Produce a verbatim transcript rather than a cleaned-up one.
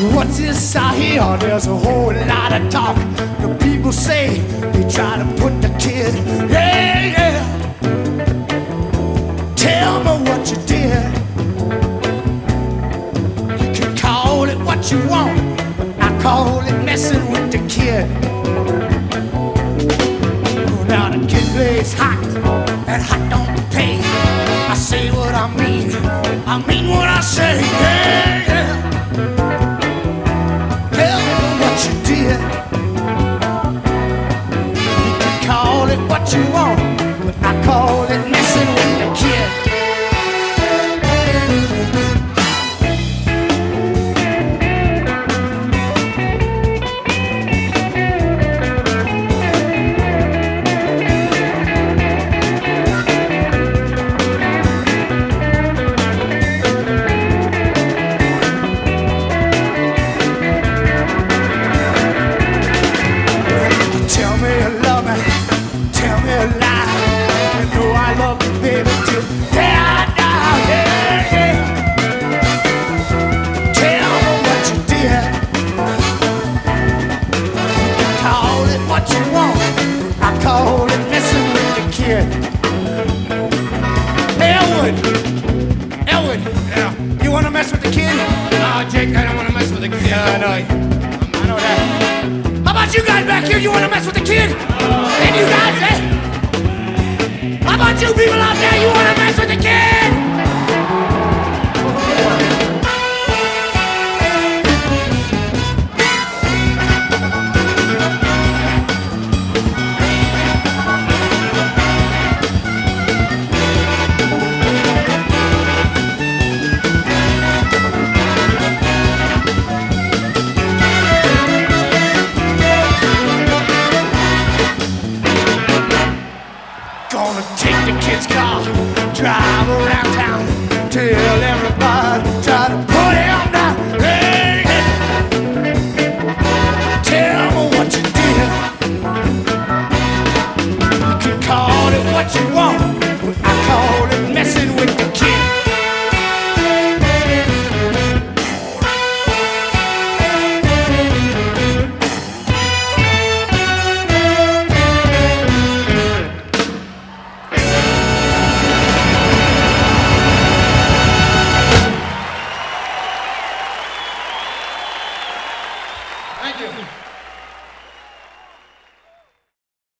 What's this I hear? There's a whole lot of talk. The people say they try to put the kid. Yeah, yeah. Tell me what you did. You can call it what you want, but I call it messing with the kid. Now the kid plays hot, and hot don't pay. I say what I mean, I mean what I say. Yeah, yeah. You did. You can call it what you want, but I call it messing with the kid. Elwood! Elwood! Yeah. You wanna mess with the kid? No, Jake, I don't wanna mess with the kid. Yeah, I know. I know that. How about you guys back here? You wanna mess with the kid? Uh, and you guys, eh? How about you people out there? You wanna mess with the kid? Gonna take the kid's car, drive around town, tell everybody, try to put him down. Hey, hey. Tell me what you did. You can call it what you want,